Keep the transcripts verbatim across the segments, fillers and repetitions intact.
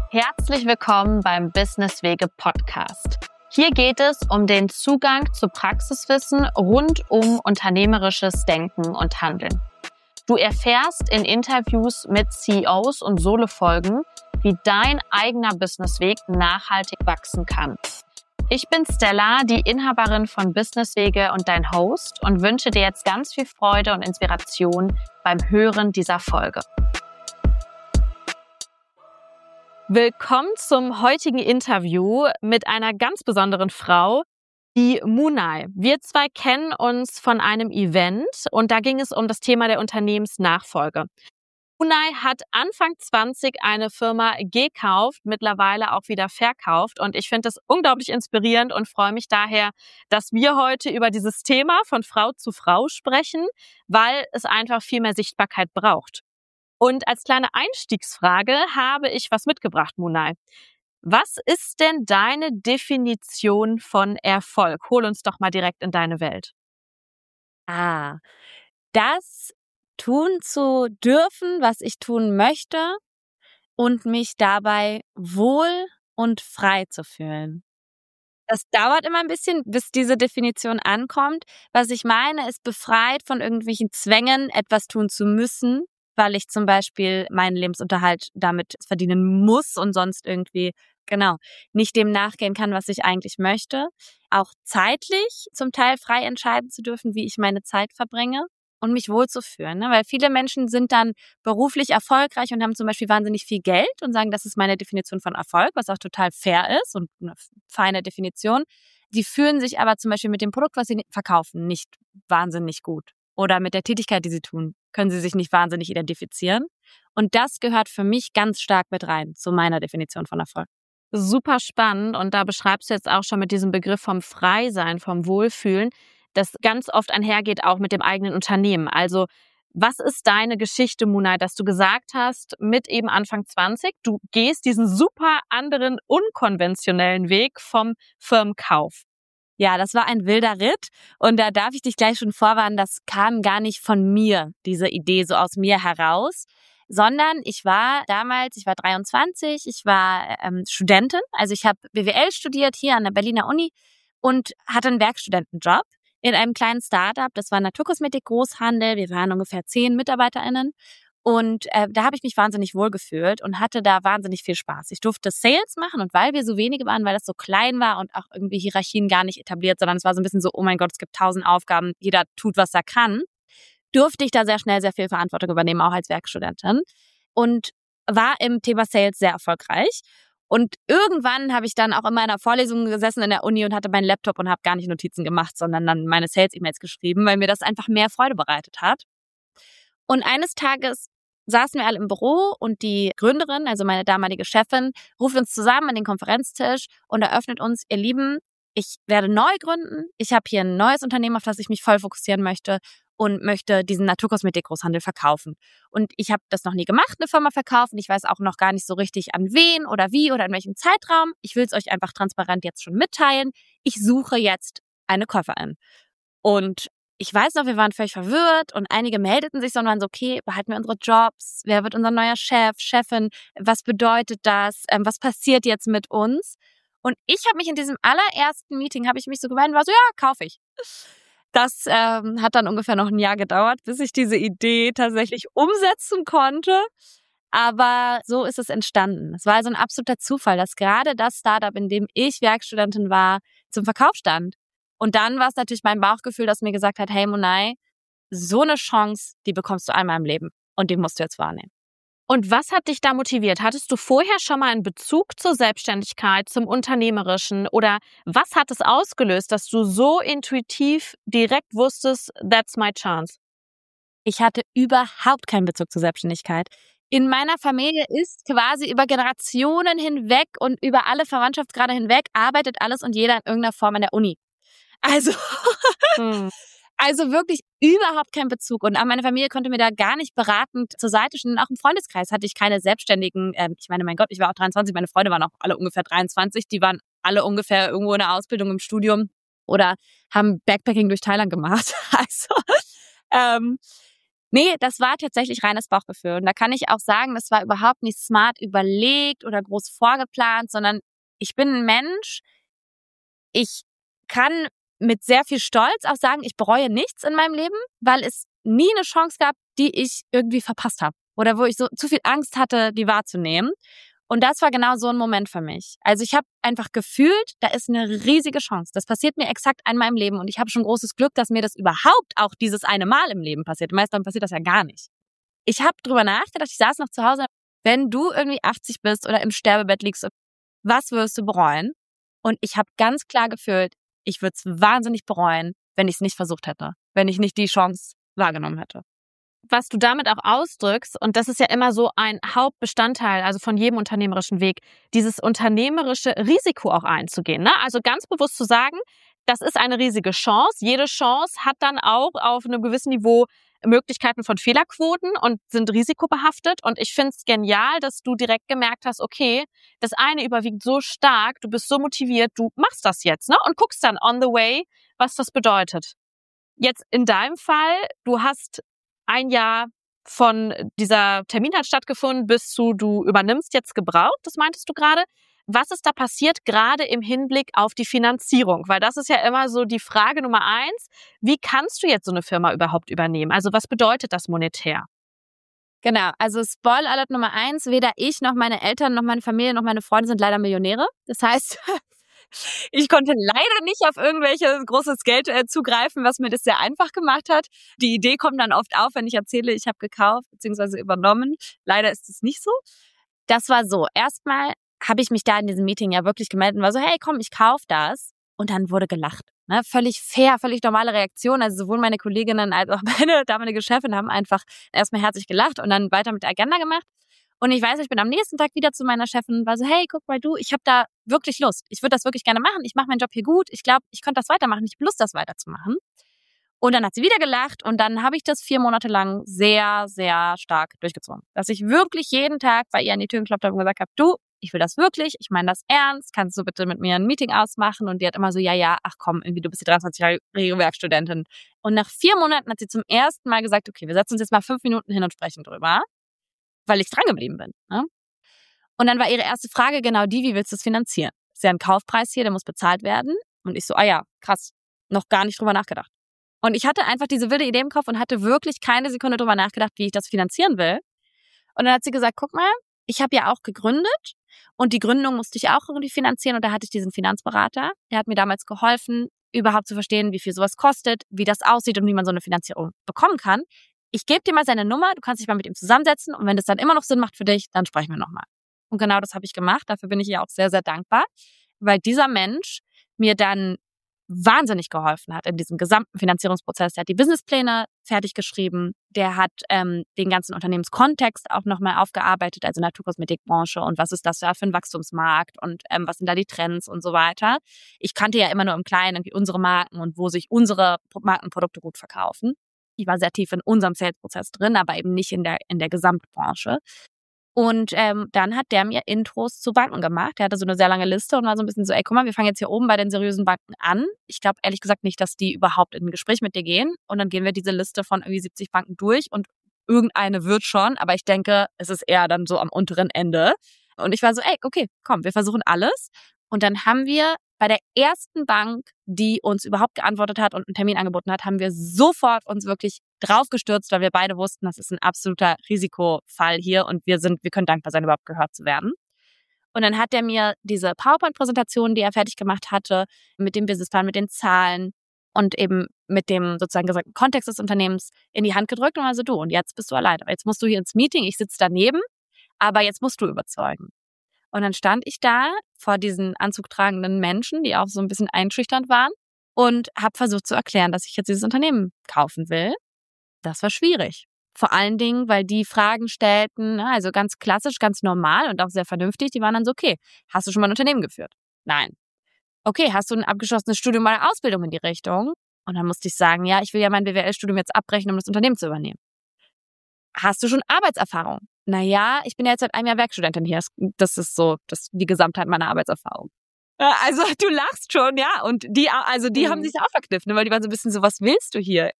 Herzlich willkommen beim Businesswege Podcast. Hier geht es um den Zugang zu Praxiswissen rund um unternehmerisches Denken und Handeln. Du erfährst in Interviews mit C E Os und Solo-Folgen, wie dein eigener Businessweg nachhaltig wachsen kann. Ich bin Stella, die Inhaberin von Businesswege und dein Host und wünsche dir jetzt ganz viel Freude und Inspiration beim Hören dieser Folge. Willkommen zum heutigen Interview mit einer ganz besonderen Frau, die Munay. Wir zwei kennen uns von einem Event und da ging es um das Thema der Unternehmensnachfolge. Munay hat Anfang zwanzig eine Firma gekauft, mittlerweile auch wieder verkauft und ich finde das unglaublich inspirierend und freue mich daher, dass wir heute über dieses Thema von Frau zu Frau sprechen, weil es einfach viel mehr Sichtbarkeit braucht. Und als kleine Einstiegsfrage habe ich was mitgebracht, Munay. Was ist denn deine Definition von Erfolg? Hol uns doch mal direkt in deine Welt. Ah, das tun zu dürfen, was ich tun möchte und mich dabei wohl und frei zu fühlen. Das dauert immer ein bisschen, bis diese Definition ankommt. Was ich meine, ist befreit von irgendwelchen Zwängen, etwas tun zu müssen, weil ich zum Beispiel meinen Lebensunterhalt damit verdienen muss und sonst irgendwie, genau, nicht dem nachgehen kann, was ich eigentlich möchte. Auch zeitlich zum Teil frei entscheiden zu dürfen, wie ich meine Zeit verbringe und mich wohlzufühlen. Ne? Weil viele Menschen sind dann beruflich erfolgreich und haben zum Beispiel wahnsinnig viel Geld und sagen, das ist meine Definition von Erfolg, was auch total fair ist und eine feine Definition. Die fühlen sich aber zum Beispiel mit dem Produkt, was sie verkaufen, nicht wahnsinnig gut. Oder mit der Tätigkeit, die sie tun, können sie sich nicht wahnsinnig identifizieren. Und das gehört für mich ganz stark mit rein zu meiner Definition von Erfolg. Super spannend und da beschreibst du jetzt auch schon mit diesem Begriff vom Freisein, vom Wohlfühlen, das ganz oft einhergeht auch mit dem eigenen Unternehmen. Also was ist deine Geschichte, Munay, dass du gesagt hast, mit eben Anfang zwanzig, du gehst diesen super anderen, unkonventionellen Weg vom Firmenkauf? Ja, das war ein wilder Ritt und da darf ich dich gleich schon vorwarnen, das kam gar nicht von mir, diese Idee so aus mir heraus, sondern ich war damals, ich war dreiundzwanzig, ich war ähm, Studentin, also ich habe B W L studiert hier an der Berliner Uni und hatte einen Werkstudentenjob in einem kleinen Startup, das war ein Naturkosmetik-Großhandel, wir waren ungefähr zehn MitarbeiterInnen. Und äh, da habe ich mich wahnsinnig wohl gefühlt und hatte da wahnsinnig viel Spaß. Ich durfte Sales machen und weil wir so wenige waren, weil das so klein war und auch irgendwie Hierarchien gar nicht etabliert, sondern es war so ein bisschen so, oh mein Gott, es gibt tausend Aufgaben, jeder tut, was er kann, durfte ich da sehr schnell sehr viel Verantwortung übernehmen, auch als Werkstudentin. Und war im Thema Sales sehr erfolgreich. Und irgendwann habe ich dann auch in meiner Vorlesung gesessen in der Uni und hatte meinen Laptop und habe gar nicht Notizen gemacht, sondern dann meine Sales-E-Mails geschrieben, weil mir das einfach mehr Freude bereitet hat. Und eines Tages saßen wir alle im Büro und die Gründerin, also meine damalige Chefin, ruft uns zusammen an den Konferenztisch und eröffnet uns, ihr Lieben, ich werde neu gründen, ich habe hier ein neues Unternehmen, auf das ich mich voll fokussieren möchte und möchte diesen Naturkosmetik-Großhandel verkaufen. Und ich habe das noch nie gemacht, eine Firma verkaufen, ich weiß auch noch gar nicht so richtig an wen oder wie oder in welchem Zeitraum. Ich will es euch einfach transparent jetzt schon mitteilen. Ich suche jetzt eine Käuferin. Und ich weiß noch, wir waren völlig verwirrt und einige meldeten sich, sondern waren so, okay, behalten wir unsere Jobs? Wer wird unser neuer Chef, Chefin? Was bedeutet das? Ähm, was passiert jetzt mit uns? Und ich habe mich in diesem allerersten Meeting, habe ich mich so gemeint, war so, ja, kaufe ich. Das ähm, hat dann ungefähr noch ein Jahr gedauert, bis ich diese Idee tatsächlich umsetzen konnte. Aber so ist es entstanden. Es war also ein absoluter Zufall, dass gerade das Startup, in dem ich Werkstudentin war, zum Verkauf stand. Und dann war es natürlich mein Bauchgefühl, das mir gesagt hat, hey Munay, so eine Chance, die bekommst du einmal im Leben und die musst du jetzt wahrnehmen. Und was hat dich da motiviert? Hattest du vorher schon mal einen Bezug zur Selbstständigkeit, zum Unternehmerischen oder was hat es ausgelöst, dass du so intuitiv direkt wusstest, that's my chance? Ich hatte überhaupt keinen Bezug zur Selbstständigkeit. In meiner Familie ist quasi über Generationen hinweg und über alle Verwandtschaftsgrade hinweg arbeitet alles und jeder in irgendeiner Form an der Uni. Also, hm. also wirklich überhaupt kein Bezug. Und auch meine Familie konnte mir da gar nicht beratend zur Seite stehen. Auch im Freundeskreis hatte ich keine Selbstständigen. Ähm, ich meine, mein Gott, ich war auch dreiundzwanzig, meine Freunde waren auch alle ungefähr dreiundzwanzig. Die waren alle ungefähr irgendwo in der Ausbildung im Studium oder haben Backpacking durch Thailand gemacht. Also, ähm, Nee, das war tatsächlich reines Bauchgefühl. Und da kann ich auch sagen, das war überhaupt nicht smart überlegt oder groß vorgeplant, sondern ich bin ein Mensch, ich kann mit sehr viel Stolz auch sagen, ich bereue nichts in meinem Leben, weil es nie eine Chance gab, die ich irgendwie verpasst habe oder wo ich so zu viel Angst hatte, die wahrzunehmen. Und das war genau so ein Moment für mich. Also ich habe einfach gefühlt, da ist eine riesige Chance. Das passiert mir exakt einmal im Leben und ich habe schon großes Glück, dass mir das überhaupt auch dieses eine Mal im Leben passiert. Meistens passiert das ja gar nicht. Ich habe drüber nachgedacht, ich saß noch zu Hause, wenn du irgendwie achtzig bist oder im Sterbebett liegst, was wirst du bereuen? Und ich habe ganz klar gefühlt, ich würde es wahnsinnig bereuen, wenn ich es nicht versucht hätte, wenn ich nicht die Chance wahrgenommen hätte. Was du damit auch ausdrückst, und das ist ja immer so ein Hauptbestandteil, also von jedem unternehmerischen Weg, dieses unternehmerische Risiko auch einzugehen, ne? Also ganz bewusst zu sagen, das ist eine riesige Chance. Jede Chance hat dann auch auf einem gewissen Niveau Möglichkeiten von Fehlerquoten und sind risikobehaftet. Und ich finde es genial, dass du direkt gemerkt hast, okay, das eine überwiegt so stark, du bist so motiviert, du machst das jetzt, ne? Und guckst dann on the way, was das bedeutet. Jetzt in deinem Fall, du hast ein Jahr von dieser Termin hat stattgefunden, bis zu du übernimmst jetzt gebraucht, das meintest du gerade. Was ist da passiert, gerade im Hinblick auf die Finanzierung? Weil das ist ja immer so die Frage Nummer eins. Wie kannst du jetzt so eine Firma überhaupt übernehmen? Also was bedeutet das monetär? Genau, also Spoiler Alert Nummer eins, weder ich noch meine Eltern noch meine Familie noch meine Freunde sind leider Millionäre. Das heißt, ich konnte leider nicht auf irgendwelches großes Geld äh, zugreifen, was mir das sehr einfach gemacht hat. Die Idee kommt dann oft auf, wenn ich erzähle, ich habe gekauft bzw. übernommen. Leider ist es nicht so. Das war so, erstmal habe ich mich da in diesem Meeting ja wirklich gemeldet und war so, hey, komm, ich kauf das. Und dann wurde gelacht. Ne? Völlig fair, völlig normale Reaktion. Also sowohl meine Kolleginnen als auch meine damalige Chefin haben einfach erstmal herzlich gelacht und dann weiter mit der Agenda gemacht. Und ich weiß, ich bin am nächsten Tag wieder zu meiner Chefin und war so, hey, guck mal du, ich habe da wirklich Lust. Ich würde das wirklich gerne machen. Ich mache meinen Job hier gut. Ich glaube, ich könnte das weitermachen. Ich habe Lust, das weiterzumachen. Und dann hat sie wieder gelacht und dann habe ich das vier Monate lang sehr, sehr stark durchgezogen. Dass ich wirklich jeden Tag bei ihr an die Tür geklopft habe und gesagt habe, du, ich will das wirklich, ich meine das ernst, kannst du bitte mit mir ein Meeting ausmachen? Und die hat immer so, ja, ja, ach komm, irgendwie du bist die dreiundzwanzigjährige Werkstudentin. Und nach vier Monaten hat sie zum ersten Mal gesagt, okay, wir setzen uns jetzt mal fünf Minuten hin und sprechen drüber, weil ich dran geblieben bin. Ne? Und dann war ihre erste Frage genau die, wie willst du es finanzieren? Ist ja ein Kaufpreis hier, der muss bezahlt werden. Und ich so, ah ja, krass, noch gar nicht drüber nachgedacht. Und ich hatte einfach diese wilde Idee im Kopf und hatte wirklich keine Sekunde drüber nachgedacht, wie ich das finanzieren will. Und dann hat sie gesagt, guck mal, ich habe ja auch gegründet und die Gründung musste ich auch irgendwie finanzieren. Und da hatte ich diesen Finanzberater, der hat mir damals geholfen, überhaupt zu verstehen, wie viel sowas kostet, wie das aussieht und wie man so eine Finanzierung bekommen kann. Ich gebe dir mal seine Nummer, du kannst dich mal mit ihm zusammensetzen und wenn das dann immer noch Sinn macht für dich, dann sprechen wir nochmal. Und genau das habe ich gemacht. Dafür bin ich ihr auch sehr, sehr dankbar, weil dieser Mensch mir dann wahnsinnig geholfen hat in diesem gesamten Finanzierungsprozess. Der hat die Businesspläne fertig geschrieben, der hat ähm, den ganzen Unternehmenskontext auch nochmal aufgearbeitet, also Naturkosmetikbranche und was ist das da für ein Wachstumsmarkt und ähm, was sind da die Trends und so weiter. Ich kannte ja immer nur im Kleinen irgendwie unsere Marken und wo sich unsere Markenprodukte gut verkaufen. Ich war sehr tief in unserem Sales-Prozess drin, aber eben nicht in der in der Gesamtbranche. Und ähm, dann hat der mir Intros zu Banken gemacht. Der hatte so eine sehr lange Liste und war so ein bisschen so, ey, guck mal, wir fangen jetzt hier oben bei den seriösen Banken an. Ich glaube ehrlich gesagt nicht, dass die überhaupt in ein Gespräch mit dir gehen. Und dann gehen wir diese Liste von irgendwie siebzig Banken durch und irgendeine wird schon. Aber ich denke, es ist eher dann so am unteren Ende. Und ich war so, ey, okay, komm, wir versuchen alles. Und dann haben wir bei der ersten Bank, die uns überhaupt geantwortet hat und einen Termin angeboten hat, haben wir sofort uns wirklich draufgestürzt, weil wir beide wussten, das ist ein absoluter Risikofall hier und wir sind, wir können dankbar sein, überhaupt gehört zu werden. Und dann hat er mir diese PowerPoint-Präsentation, die er fertig gemacht hatte, mit dem Businessplan, mit den Zahlen und eben mit dem sozusagen gesagten Kontext des Unternehmens in die Hand gedrückt und also du, und jetzt bist du alleine. Jetzt musst du hier ins Meeting, ich sitze daneben, aber jetzt musst du überzeugen. Und dann stand ich da vor diesen anzugtragenden Menschen, die auch so ein bisschen einschüchternd waren und habe versucht zu erklären, dass ich jetzt dieses Unternehmen kaufen will. Das war schwierig. Vor allen Dingen, weil die Fragen stellten, also ganz klassisch, ganz normal und auch sehr vernünftig. Die waren dann so, okay, hast du schon mal ein Unternehmen geführt? Nein. Okay, hast du ein abgeschlossenes Studium oder Ausbildung in die Richtung? Und dann musste ich sagen, ja, ich will ja mein B W L-Studium jetzt abbrechen, um das Unternehmen zu übernehmen. Hast du schon Arbeitserfahrung? Naja, ich bin ja jetzt seit einem Jahr Werkstudentin hier. Das ist so das die Gesamtheit meiner Arbeitserfahrung. Also du lachst schon, ja. Und die, also die mhm. haben sich auch verkniffen, weil die waren so ein bisschen so, was willst du hier?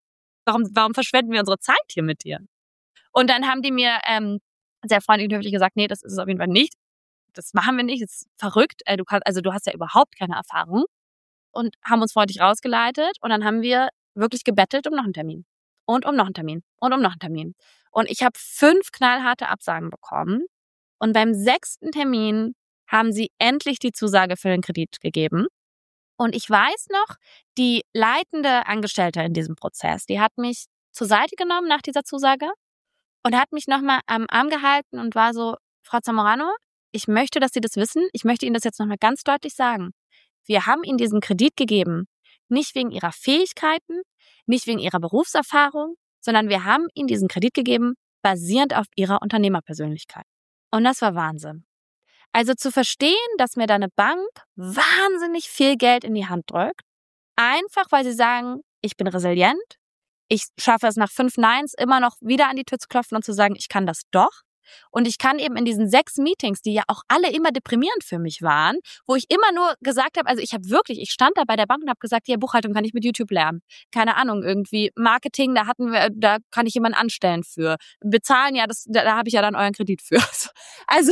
warum, warum verschwenden wir unsere Zeit hier mit dir? Und dann haben die mir ähm, sehr freundlich und höflich gesagt, nee, das ist es auf jeden Fall nicht. Das machen wir nicht, das ist verrückt. Äh, du kannst, also du hast ja überhaupt keine Erfahrung. Und haben uns freundlich rausgeleitet und dann haben wir wirklich gebettelt um noch einen Termin. Und um noch einen Termin. Und um noch einen Termin. Und ich habe fünf knallharte Absagen bekommen. Und beim sechsten Termin haben sie endlich die Zusage für den Kredit gegeben. Und ich weiß noch, die leitende Angestellte in diesem Prozess, die hat mich zur Seite genommen nach dieser Zusage und hat mich nochmal am Arm gehalten und war so, Frau Zamorano, ich möchte, dass Sie das wissen. Ich möchte Ihnen das jetzt nochmal ganz deutlich sagen. Wir haben Ihnen diesen Kredit gegeben, nicht wegen Ihrer Fähigkeiten, nicht wegen Ihrer Berufserfahrung, sondern wir haben Ihnen diesen Kredit gegeben, basierend auf Ihrer Unternehmerpersönlichkeit. Und das war Wahnsinn. Also zu verstehen, dass mir da eine Bank wahnsinnig viel Geld in die Hand drückt, einfach weil sie sagen, ich bin resilient, ich schaffe es nach fünf Neins immer noch wieder an die Tür zu klopfen und zu sagen, ich kann das doch. Und ich kann eben in diesen sechs Meetings, die ja auch alle immer deprimierend für mich waren, wo ich immer nur gesagt habe, also ich habe wirklich, ich stand da bei der Bank und habe gesagt, ja, Buchhaltung kann ich mit YouTube lernen. Keine Ahnung, irgendwie Marketing, da hatten wir, da kann ich jemanden anstellen für. Bezahlen, ja, das, da, da habe ich ja dann euren Kredit für. Also,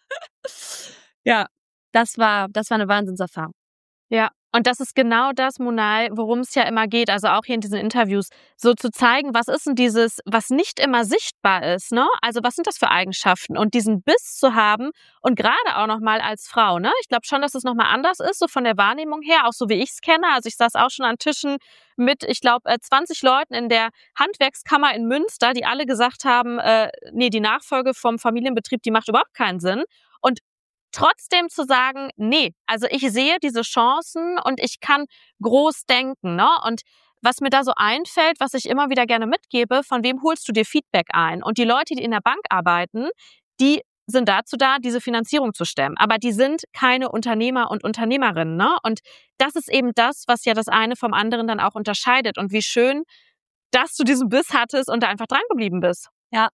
ja, das war, das war eine Wahnsinnserfahrung. Ja, und das ist genau das, Munay, worum es ja immer geht, also auch hier in diesen Interviews, so zu zeigen, was ist denn dieses, was nicht immer sichtbar ist, ne? Also was sind das für Eigenschaften? Und diesen Biss zu haben und gerade auch nochmal als Frau, ne? Ich glaube schon, dass es nochmal anders ist, so von der Wahrnehmung her, auch so wie ich es kenne. Also ich saß auch schon an Tischen mit, ich glaube, zwanzig Leuten in der Handwerkskammer in Münster, die alle gesagt haben, äh, nee, die Nachfolge vom Familienbetrieb, die macht überhaupt keinen Sinn. Und trotzdem zu sagen, nee, also ich sehe diese Chancen und ich kann groß denken, ne? Und was mir da so einfällt, was ich immer wieder gerne mitgebe, von wem holst du dir Feedback ein? Und die Leute, die in der Bank arbeiten, die sind dazu da, diese Finanzierung zu stemmen. Aber die sind keine Unternehmer und Unternehmerinnen, ne? Und das ist eben das, was ja das eine vom anderen dann auch unterscheidet. Und wie schön, dass du diesen Biss hattest und da einfach dran geblieben bist. Ja,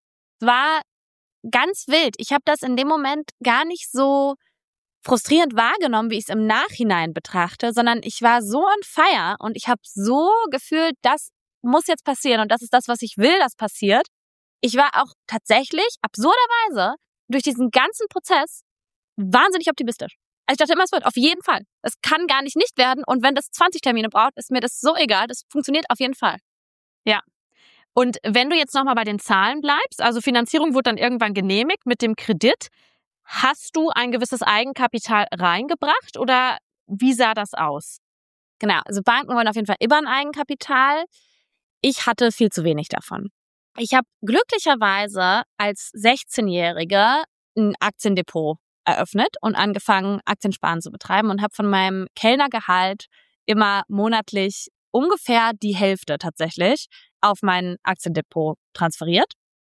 war ganz wild. Ich habe das in dem Moment gar nicht so frustrierend wahrgenommen, wie ich es im Nachhinein betrachte, sondern ich war so on fire und ich habe so gefühlt, das muss jetzt passieren und das ist das, was ich will, dass passiert. Ich war auch tatsächlich absurderweise durch diesen ganzen Prozess wahnsinnig optimistisch. Also ich dachte immer, es wird auf jeden Fall. Es kann gar nicht nicht werden und wenn das zwanzig Termine braucht, ist mir das so egal. Das funktioniert auf jeden Fall. Ja. Und wenn du jetzt nochmal bei den Zahlen bleibst, also Finanzierung wurde dann irgendwann genehmigt mit dem Kredit, hast du ein gewisses Eigenkapital reingebracht oder wie sah das aus? Genau, also Banken wollen auf jeden Fall immer ein Eigenkapital. Ich hatte viel zu wenig davon. Ich habe glücklicherweise als sechzehnjährige ein Aktiendepot eröffnet und angefangen, Aktiensparen zu betreiben und habe von meinem Kellnergehalt immer monatlich ungefähr die Hälfte tatsächlich auf mein Aktiendepot transferiert.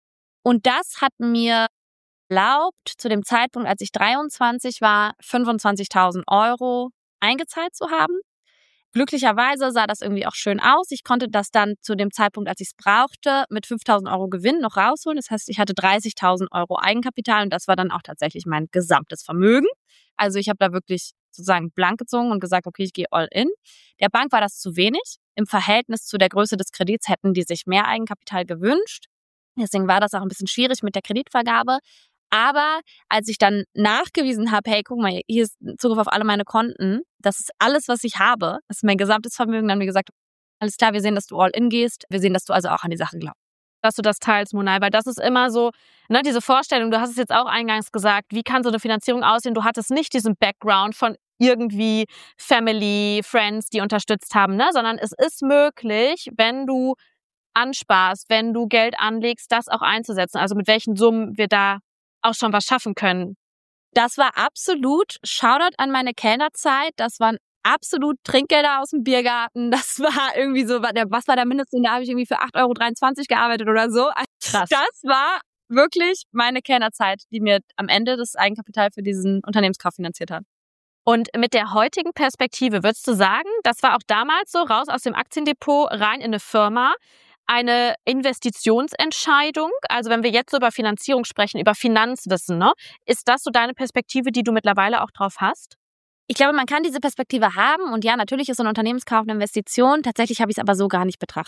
Und das hat mir erlaubt, zu dem Zeitpunkt, als ich dreiundzwanzig war, fünfundzwanzigtausend Euro eingezahlt zu haben. Glücklicherweise sah das irgendwie auch schön aus. Ich konnte das dann zu dem Zeitpunkt, als ich es brauchte, mit fünftausend Euro Gewinn noch rausholen. Das heißt, ich hatte dreißigtausend Euro Eigenkapital und das war dann auch tatsächlich mein gesamtes Vermögen. Also ich habe da wirklich sozusagen blank gezogen und gesagt, okay, ich gehe all in. Der Bank war das zu wenig. Im Verhältnis zu der Größe des Kredits hätten die sich mehr Eigenkapital gewünscht. Deswegen war das auch ein bisschen schwierig mit der Kreditvergabe. Aber als ich dann nachgewiesen habe, hey, guck mal, hier ist Zugriff auf alle meine Konten, das ist alles, was ich habe, das ist mein gesamtes Vermögen, dann haben wir gesagt, alles klar, wir sehen, dass du all in gehst, wir sehen, dass du also auch an die Sache glaubst. Dass du das teilst, Munay, weil das ist immer so, ne, diese Vorstellung, du hast es jetzt auch eingangs gesagt, wie kann so eine Finanzierung aussehen? Du hattest nicht diesen Background von irgendwie Family, Friends, die unterstützt haben, ne, sondern es ist möglich, wenn du ansparst, wenn du Geld anlegst, das auch einzusetzen. Also mit welchen Summen wir da auch schon was schaffen können. Das war absolut, Shoutout an meine Kellnerzeit, das waren absolut Trinkgelder aus dem Biergarten, das war irgendwie so, was war der Mindestlohn, da habe ich irgendwie für acht Euro dreiundzwanzig gearbeitet oder so. Krass. Das war wirklich meine Kellnerzeit, die mir am Ende das Eigenkapital für diesen Unternehmenskauf finanziert hat. Und mit der heutigen Perspektive, würdest du sagen, das war auch damals so, raus aus dem Aktiendepot, rein in eine Firma, eine Investitionsentscheidung? Also wenn wir jetzt so über Finanzierung sprechen, über Finanzwissen, ne? Ist das so deine Perspektive, die du mittlerweile auch drauf hast? Ich glaube, man kann diese Perspektive haben und ja, natürlich ist so ein Unternehmenskauf eine Investition. Tatsächlich habe ich es aber so gar nicht betrachtet.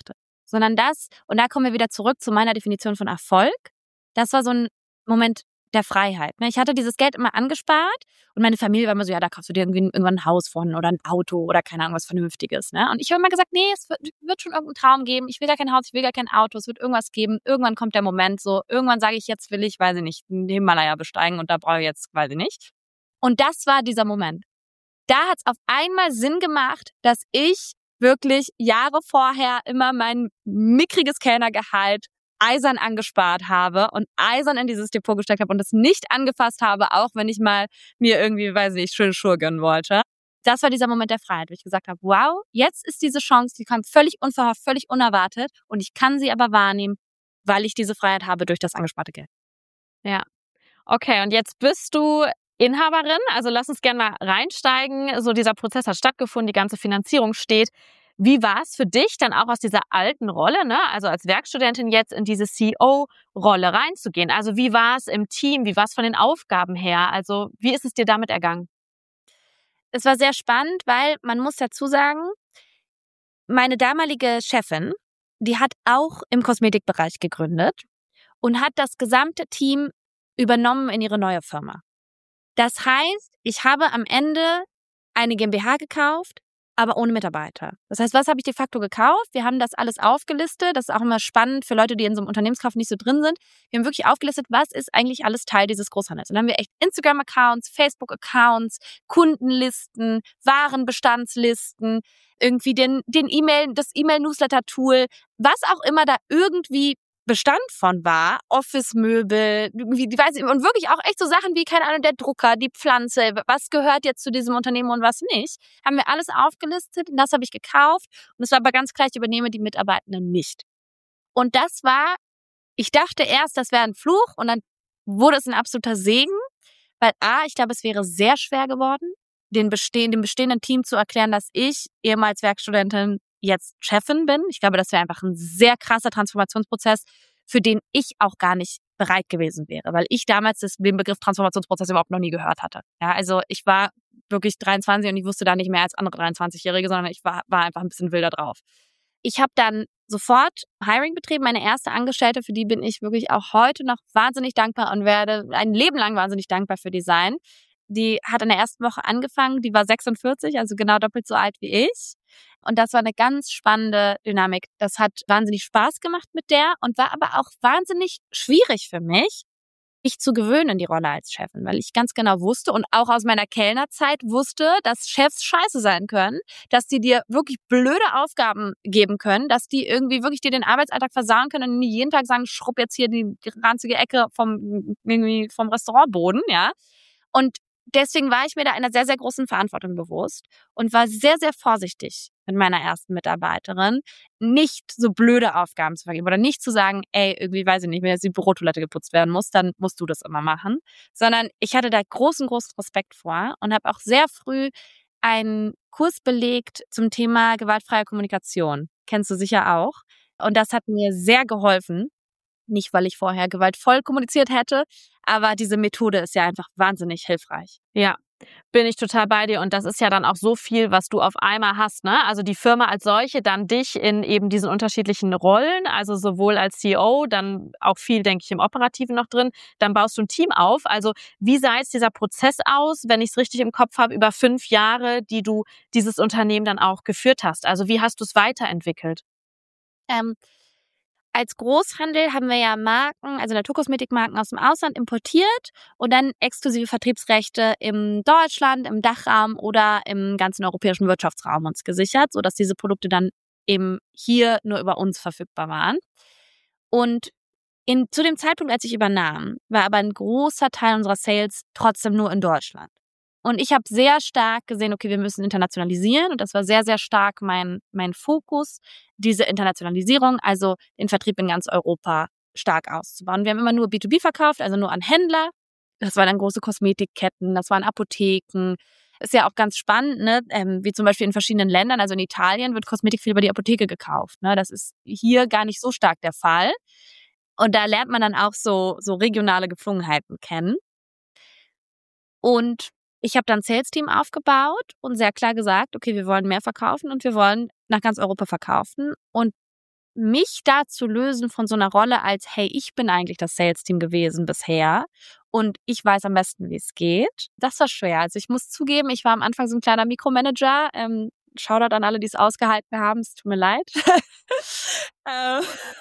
sondern das, und da kommen wir wieder zurück zu meiner Definition von Erfolg, das war so ein Moment der Freiheit. Ich hatte dieses Geld immer angespart und meine Familie war immer so, ja, da kaufst du dir irgendwie irgendwann ein Haus von oder ein Auto oder keine Ahnung, was Vernünftiges. Ne? Und ich habe immer gesagt, nee, es wird, wird schon irgendeinen Traum geben. Ich will gar kein Haus, ich will gar kein Auto, es wird irgendwas geben. Irgendwann kommt der Moment so, irgendwann sage ich, jetzt will ich, weiß ich nicht, den Himalaya besteigen und da brauche ich jetzt, weiß ich nicht. Und das war dieser Moment. Da hat es auf einmal Sinn gemacht, dass ich wirklich Jahre vorher immer mein mickriges Kellnergehalt eisern angespart habe und eisern in dieses Depot gesteckt habe und es nicht angefasst habe, auch wenn ich mal mir irgendwie, weiß ich, schöne Schuhe gönnen wollte. Das war dieser Moment der Freiheit, wo ich gesagt habe, wow, jetzt ist diese Chance, die kam völlig unverhofft, völlig unerwartet und ich kann sie aber wahrnehmen, weil ich diese Freiheit habe durch das angesparte Geld. Ja, okay, und jetzt bist du Inhaberin, also lass uns gerne mal reinsteigen. So, dieser Prozess hat stattgefunden, die ganze Finanzierung steht. Wie war es für dich, dann auch aus dieser alten Rolle, ne, also als Werkstudentin jetzt in diese C E O-Rolle reinzugehen? Also wie war es im Team? Wie war es von den Aufgaben her? Also wie ist es dir damit ergangen? Es war sehr spannend, weil man muss dazu sagen, meine damalige Chefin, die hat auch im Kosmetikbereich gegründet und hat das gesamte Team übernommen in ihre neue Firma. Das heißt, ich habe am Ende eine GmbH gekauft, aber ohne Mitarbeiter. Das heißt, was habe ich de facto gekauft? Wir haben das alles aufgelistet. Das ist auch immer spannend für Leute, die in so einem Unternehmenskauf nicht so drin sind. Wir haben wirklich aufgelistet, was ist eigentlich alles Teil dieses Großhandels. Und dann haben wir echt Instagram-Accounts, Facebook-Accounts, Kundenlisten, Warenbestandslisten, irgendwie den, den E-Mail, das E-Mail-Newsletter-Tool, was auch immer da irgendwie Bestand von war, Office-Möbel, irgendwie, die weiß ich, und wirklich auch echt so Sachen wie, keine Ahnung, der Drucker, die Pflanze, was gehört jetzt zu diesem Unternehmen und was nicht, haben wir alles aufgelistet und das habe ich gekauft und es war aber ganz klar, ich übernehme die Mitarbeitenden nicht. Und das war, ich dachte erst, das wäre ein Fluch und dann wurde es ein absoluter Segen, weil A, ich glaube, es wäre sehr schwer geworden, den bestehen, dem bestehenden Team zu erklären, dass ich, ehemals Werkstudentin, jetzt Chefin bin. Ich glaube, das wäre einfach ein sehr krasser Transformationsprozess, für den ich auch gar nicht bereit gewesen wäre, weil ich damals das, den Begriff Transformationsprozess überhaupt noch nie gehört hatte. Ja, also ich war wirklich dreiundzwanzig und ich wusste da nicht mehr als andere dreiundzwanzigjährige, sondern ich war, war einfach ein bisschen wilder drauf. Ich habe dann sofort Hiring betrieben, meine erste Angestellte, für die bin ich wirklich auch heute noch wahnsinnig dankbar und werde ein Leben lang wahnsinnig dankbar für die sein. Die hat in der ersten Woche angefangen, die war sechsundvierzig, also genau doppelt so alt wie ich. Und das war eine ganz spannende Dynamik. Das hat wahnsinnig Spaß gemacht mit der und war aber auch wahnsinnig schwierig für mich, mich zu gewöhnen in die Rolle als Chefin, weil ich ganz genau wusste und auch aus meiner Kellnerzeit wusste, dass Chefs scheiße sein können, dass die dir wirklich blöde Aufgaben geben können, dass die irgendwie wirklich dir den Arbeitsalltag versauen können und jeden Tag sagen, schrubb jetzt hier die ranzige Ecke vom, irgendwie vom Restaurantboden, ja. Und deswegen war ich mir da einer sehr, sehr großen Verantwortung bewusst und war sehr, sehr vorsichtig mit meiner ersten Mitarbeiterin, nicht so blöde Aufgaben zu vergeben oder nicht zu sagen, ey, irgendwie, weiß ich nicht, wenn jetzt die Bürotoilette geputzt werden muss, dann musst du das immer machen, sondern ich hatte da großen, großen Respekt vor und habe auch sehr früh einen Kurs belegt zum Thema gewaltfreie Kommunikation. Kennst du sicher auch. Und das hat mir sehr geholfen. Nicht, weil ich vorher gewaltvoll kommuniziert hätte, aber diese Methode ist ja einfach wahnsinnig hilfreich. Ja, bin ich total bei dir. Und das ist ja dann auch so viel, was du auf einmal hast, ne? Also die Firma als solche, dann dich in eben diesen unterschiedlichen Rollen, also sowohl als C E O, dann auch viel, denke ich, im Operativen noch drin. Dann baust du ein Team auf. Also wie sah jetzt dieser Prozess aus, wenn ich es richtig im Kopf habe, über fünf Jahre, die du dieses Unternehmen dann auch geführt hast? Also wie hast du es weiterentwickelt? Ähm, Als Großhandel haben wir ja Marken, also Naturkosmetikmarken aus dem Ausland importiert und dann exklusive Vertriebsrechte in Deutschland, im Dachraum oder im ganzen europäischen Wirtschaftsraum uns gesichert, sodass diese Produkte dann eben hier nur über uns verfügbar waren. Und in, zu dem Zeitpunkt, als ich übernahm, war aber ein großer Teil unserer Sales trotzdem nur in Deutschland. Und ich habe sehr stark gesehen, okay, wir müssen internationalisieren. Und das war sehr, sehr stark mein, mein Fokus, diese Internationalisierung, also den Vertrieb in ganz Europa stark auszubauen. Wir haben immer nur B zwei B verkauft, also nur an Händler. Das waren dann große Kosmetikketten, das waren Apotheken. Ist ja auch ganz spannend, ne? Ähm, wie zum Beispiel in verschiedenen Ländern, also in Italien wird Kosmetik viel über die Apotheke gekauft. Ne? Das ist hier gar nicht so stark der Fall. Und da lernt man dann auch so, so regionale Gepflogenheiten kennen. Und ich habe dann ein Sales-Team aufgebaut und sehr klar gesagt, okay, wir wollen mehr verkaufen und wir wollen nach ganz Europa verkaufen. Und mich da zu lösen von so einer Rolle als, hey, ich bin eigentlich das Sales-Team gewesen bisher und ich weiß am besten, wie es geht. Das war schwer. Also ich muss zugeben, ich war am Anfang so ein kleiner Mikromanager. Ähm, Shoutout an alle, die es ausgehalten haben. Es tut mir leid. äh,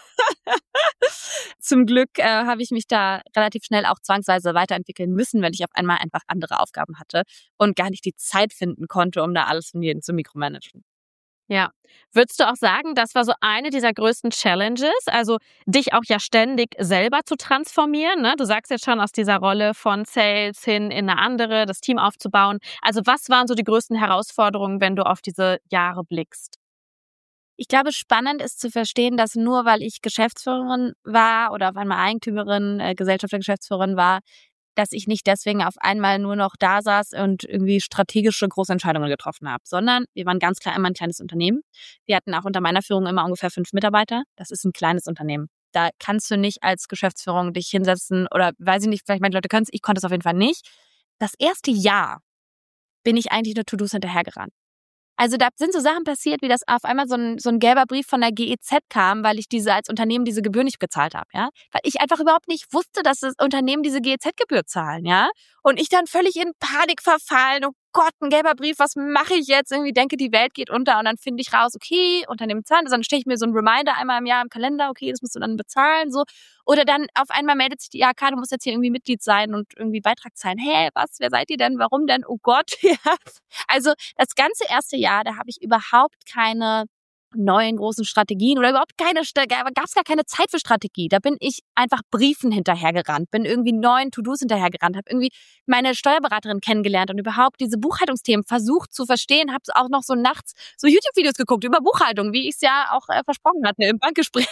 Zum Glück äh, habe ich mich da relativ schnell auch zwangsweise weiterentwickeln müssen, weil ich auf einmal einfach andere Aufgaben hatte und gar nicht die Zeit finden konnte, um da alles von jedem zu mikromanagen. Ja. Würdest du auch sagen, das war so eine dieser größten Challenges, also dich auch ja ständig selber zu transformieren, ne? Du sagst jetzt schon, aus dieser Rolle von Sales hin in eine andere, das Team aufzubauen. Also was waren so die größten Herausforderungen, wenn du auf diese Jahre blickst? Ich glaube, spannend ist zu verstehen, dass nur weil ich Geschäftsführerin war oder auf einmal Eigentümerin, äh, Gesellschafter, Geschäftsführerin war, dass ich nicht deswegen auf einmal nur noch da saß und irgendwie strategische große Entscheidungen getroffen habe, sondern wir waren ganz klar immer ein kleines Unternehmen. Wir hatten auch unter meiner Führung immer ungefähr fünf Mitarbeiter. Das ist ein kleines Unternehmen. Da kannst du nicht als Geschäftsführung dich hinsetzen oder weiß ich nicht, vielleicht manche Leute können es, ich konnte es auf jeden Fall nicht. Das erste Jahr bin ich eigentlich nur To-Dos hinterhergerannt. Also da sind so Sachen passiert, wie dass auf einmal so ein, so ein gelber Brief von der G E Z kam, weil ich diese als Unternehmen diese Gebühr nicht gezahlt habe, ja, weil ich einfach überhaupt nicht wusste, dass das Unternehmen diese G E Z-Gebühr zahlen, ja, und ich dann völlig in Panik verfallen. Oh Gott, ein gelber Brief, was mache ich jetzt? Irgendwie denke, die Welt geht unter und dann finde ich raus, okay, Unternehmen zahlen, also dann stelle ich mir so einen Reminder einmal im Jahr im Kalender, okay, das musst du dann bezahlen, so. Oder dann auf einmal meldet sich die I H K, du musst jetzt hier irgendwie Mitglied sein und irgendwie Beitrag zahlen. Hä, was, wer seid ihr denn? Warum denn? Oh Gott, ja. Also das ganze erste Jahr, da habe ich überhaupt keine neuen großen Strategien oder überhaupt keine, gab es gar keine Zeit für Strategie. Da bin ich einfach Briefen hinterhergerannt, bin irgendwie neuen To-Dos hinterhergerannt, habe irgendwie meine Steuerberaterin kennengelernt und überhaupt diese Buchhaltungsthemen versucht zu verstehen, habe auch noch so nachts so YouTube-Videos geguckt über Buchhaltung, wie ich es ja auch äh, versprochen hatte im Bankgespräch.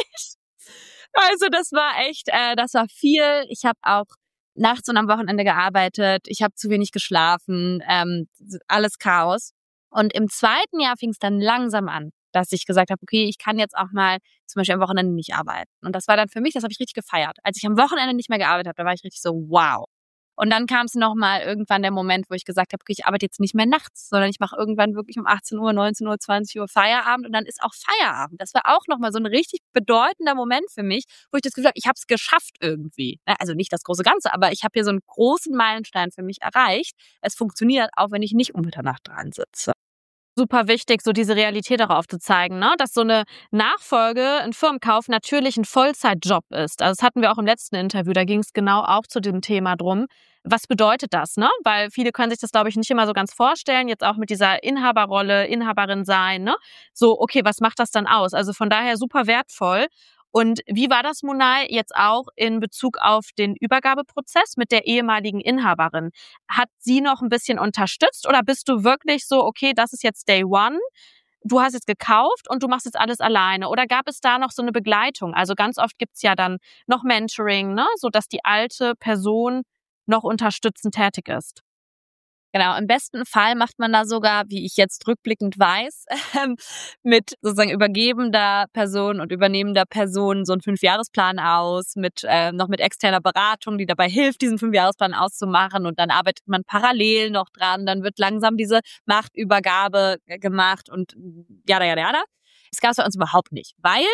Also das war echt, äh, das war viel. Ich habe auch nachts und am Wochenende gearbeitet. Ich habe zu wenig geschlafen. Ähm, alles Chaos. Und im zweiten Jahr fing es dann langsam an, dass ich gesagt habe, okay, ich kann jetzt auch mal zum Beispiel am Wochenende nicht arbeiten. Und das war dann für mich, das habe ich richtig gefeiert. Als ich am Wochenende nicht mehr gearbeitet habe, da war ich richtig so, wow. Und dann kam es nochmal irgendwann der Moment, wo ich gesagt habe, okay, ich arbeite jetzt nicht mehr nachts, sondern ich mache irgendwann wirklich um achtzehn Uhr, neunzehn Uhr, zwanzig Uhr Feierabend und dann ist auch Feierabend. Das war auch nochmal so ein richtig bedeutender Moment für mich, wo ich das Gefühl habe, ich habe es geschafft irgendwie. Also nicht das große Ganze, aber ich habe hier so einen großen Meilenstein für mich erreicht. Es funktioniert, auch wenn ich nicht um Mitternacht dran sitze. Super wichtig, so diese Realität auch aufzuzeigen, ne? Dass so eine Nachfolge, ein Firmenkauf natürlich ein Vollzeitjob ist. Also das hatten wir auch im letzten Interview, da ging es genau auch zu dem Thema drum. Was bedeutet das, ne? Weil viele können sich das, glaube ich, nicht immer so ganz vorstellen, jetzt auch mit dieser Inhaberrolle, Inhaberin sein, ne? So, okay, was macht das dann aus? Also von daher super wertvoll. Und wie war das, Munay, jetzt auch in Bezug auf den Übergabeprozess mit der ehemaligen Inhaberin? Hat sie noch ein bisschen unterstützt oder bist du wirklich so, okay, das ist jetzt Day One, du hast jetzt gekauft und du machst jetzt alles alleine? Oder gab es da noch so eine Begleitung? Also ganz oft gibt's ja dann noch Mentoring, ne, so dass die alte Person noch unterstützend tätig ist. Genau, im besten Fall macht man da sogar, wie ich jetzt rückblickend weiß, ähm, mit sozusagen übergebender Person und übernehmender Person so einen Fünfjahresplan aus, mit äh, noch mit externer Beratung, die dabei hilft, diesen Fünfjahresplan auszumachen und dann arbeitet man parallel noch dran, dann wird langsam diese Machtübergabe gemacht und jada, jada, jada. Das gab es bei uns überhaupt nicht, weil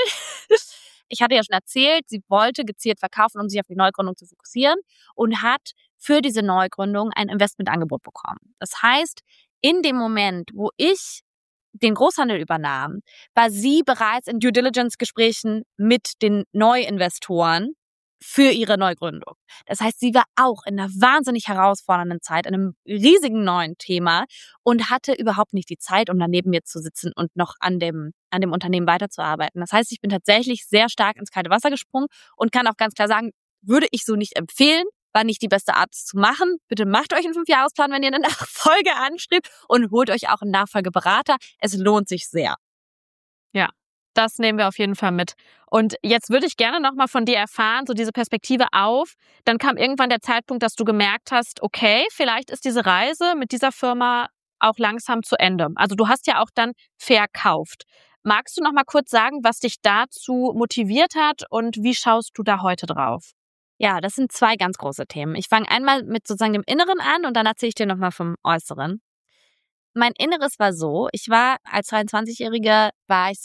ich hatte ja schon erzählt, sie wollte gezielt verkaufen, um sich auf die Neugründung zu fokussieren und hat für diese Neugründung ein Investmentangebot bekommen. Das heißt, in dem Moment, wo ich den Großhandel übernahm, war sie bereits in Due Diligence-Gesprächen mit den Neuinvestoren für ihre Neugründung. Das heißt, sie war auch in einer wahnsinnig herausfordernden Zeit, in einem riesigen neuen Thema und hatte überhaupt nicht die Zeit, um da neben mir zu sitzen und noch an dem, an dem Unternehmen weiterzuarbeiten. Das heißt, ich bin tatsächlich sehr stark ins kalte Wasser gesprungen und kann auch ganz klar sagen, würde ich so nicht empfehlen, war nicht die beste Art, es zu machen. Bitte macht euch einen Fünfjahresplan, wenn ihr eine Nachfolge anstrebt und holt euch auch einen Nachfolgeberater. Es lohnt sich sehr. Ja, das nehmen wir auf jeden Fall mit. Und jetzt würde ich gerne nochmal von dir erfahren, so diese Perspektive auf. Dann kam irgendwann der Zeitpunkt, dass du gemerkt hast, okay, vielleicht ist diese Reise mit dieser Firma auch langsam zu Ende. Also du hast ja auch dann verkauft. Magst du nochmal kurz sagen, was dich dazu motiviert hat und wie schaust du da heute drauf? Ja, das sind zwei ganz große Themen. Ich fange einmal mit sozusagen dem Inneren an und dann erzähle ich dir nochmal vom Äußeren. Mein Inneres war so, ich war als dreiundzwanzigjährige, war ich so ein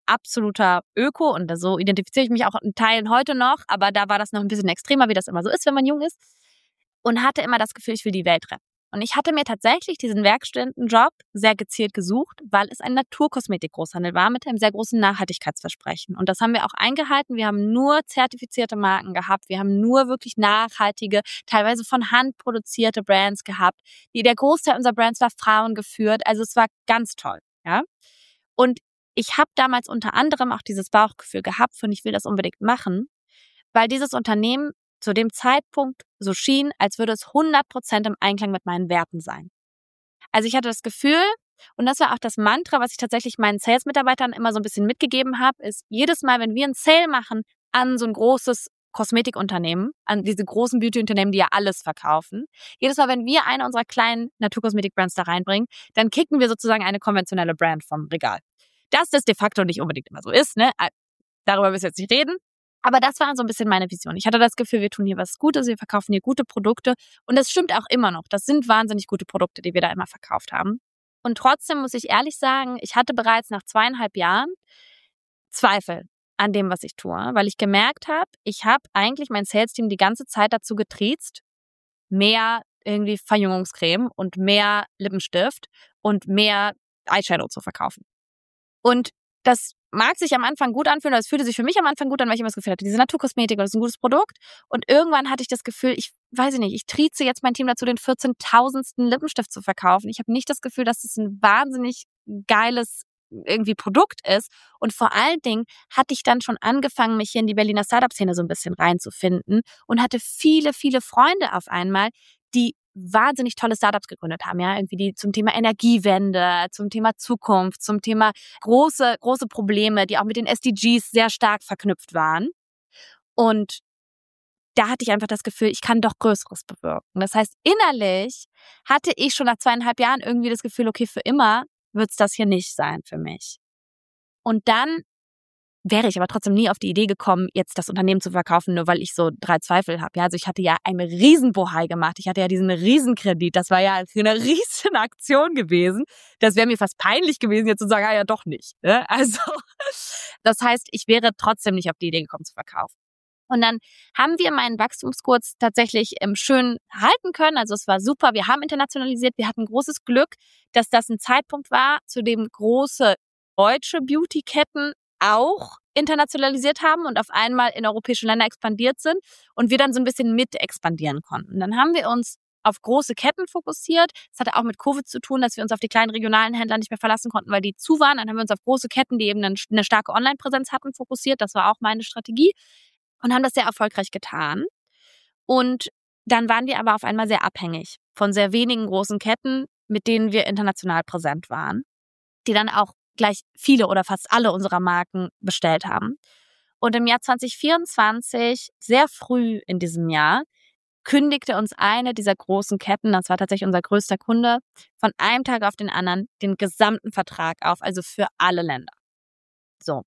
absoluter Öko und so identifiziere ich mich auch in Teilen heute noch, aber da war das noch ein bisschen extremer, wie das immer so ist, wenn man jung ist, und hatte immer das Gefühl, ich will die Welt retten. Und ich hatte mir tatsächlich diesen Werkstudentenjob sehr gezielt gesucht, weil es ein Naturkosmetik-Großhandel war mit einem sehr großen Nachhaltigkeitsversprechen. Und das haben wir auch eingehalten. Wir haben nur zertifizierte Marken gehabt. Wir haben nur wirklich nachhaltige, teilweise von Hand produzierte Brands gehabt. Die, der Großteil unserer Brands war Frauen geführt. Also es war ganz toll. Ja. Und ich habe damals unter anderem auch dieses Bauchgefühl gehabt von, ich will das unbedingt machen, weil dieses Unternehmen zu dem Zeitpunkt so schien, als würde es hundert Prozent im Einklang mit meinen Werten sein. Also ich hatte das Gefühl, und das war auch das Mantra, was ich tatsächlich meinen Sales-Mitarbeitern immer so ein bisschen mitgegeben habe, ist, jedes Mal, wenn wir einen Sale machen an so ein großes Kosmetikunternehmen, an diese großen Beauty-Unternehmen, die ja alles verkaufen, jedes Mal, wenn wir eine unserer kleinen Naturkosmetik-Brands da reinbringen, dann kicken wir sozusagen eine konventionelle Brand vom Regal. Dass das de facto nicht unbedingt immer so ist, ne? Darüber müssen wir jetzt nicht reden. Aber das war so ein bisschen meine Vision. Ich hatte das Gefühl, wir tun hier was Gutes, wir verkaufen hier gute Produkte. Und das stimmt auch immer noch. Das sind wahnsinnig gute Produkte, die wir da immer verkauft haben. Und trotzdem muss ich ehrlich sagen, ich hatte bereits nach zweieinhalb Jahren Zweifel an dem, was ich tue. Weil ich gemerkt habe, ich habe eigentlich mein Sales-Team die ganze Zeit dazu getriezt, mehr irgendwie Verjüngungscreme und mehr Lippenstift und mehr Eyeshadow zu verkaufen. Und das mag sich am Anfang gut anfühlen, oder es fühlte sich für mich am Anfang gut an, weil ich immer das Gefühl hatte, diese Naturkosmetik, das ist ein gutes Produkt. Und irgendwann hatte ich das Gefühl, ich weiß ich nicht, ich trieze jetzt mein Team dazu, den vierzehntausendsten Lippenstift zu verkaufen. Ich habe nicht das Gefühl, dass es ein wahnsinnig geiles irgendwie Produkt ist. Und vor allen Dingen hatte ich dann schon angefangen, mich hier in die Berliner Startup-Szene so ein bisschen reinzufinden und hatte viele, viele Freunde auf einmal, die wahnsinnig tolle Startups gegründet haben, ja, irgendwie die zum Thema Energiewende, zum Thema Zukunft, zum Thema große, große Probleme, die auch mit den S D Gs sehr stark verknüpft waren. Und da hatte ich einfach das Gefühl, ich kann doch Größeres bewirken. Das heißt, innerlich hatte ich schon nach zweieinhalb Jahren irgendwie das Gefühl, okay, für immer wird es das hier nicht sein für mich. Und dann wäre ich aber trotzdem nie auf die Idee gekommen, jetzt das Unternehmen zu verkaufen, nur weil ich so drei Zweifel habe. Ja, also ich hatte ja eine Riesenbohai gemacht. Ich hatte ja diesen Riesenkredit. Das war ja eine riesen Aktion gewesen. Das wäre mir fast peinlich gewesen, jetzt zu sagen, ah ja, doch nicht. Ne? Also, das heißt, ich wäre trotzdem nicht auf die Idee gekommen zu verkaufen. Und dann haben wir meinen Wachstumskurs tatsächlich ähm, schön halten können. Also es war super. Wir haben internationalisiert. Wir hatten großes Glück, dass das ein Zeitpunkt war, zu dem große deutsche Beauty-Ketten auch internationalisiert haben und auf einmal in europäische Länder expandiert sind und wir dann so ein bisschen mit expandieren konnten. Und dann haben wir uns auf große Ketten fokussiert. Das hatte auch mit Covid zu tun, dass wir uns auf die kleinen regionalen Händler nicht mehr verlassen konnten, weil die zu waren. Dann haben wir uns auf große Ketten, die eben eine starke Online-Präsenz hatten, fokussiert. Das war auch meine Strategie und haben das sehr erfolgreich getan. Und dann waren wir aber auf einmal sehr abhängig von sehr wenigen großen Ketten, mit denen wir international präsent waren, die dann auch gleich viele oder fast alle unserer Marken bestellt haben. Und im Jahr zwanzig vierundzwanzig, sehr früh in diesem Jahr, kündigte uns eine dieser großen Ketten, das war tatsächlich unser größter Kunde, von einem Tag auf den anderen den gesamten Vertrag auf, also für alle Länder. So.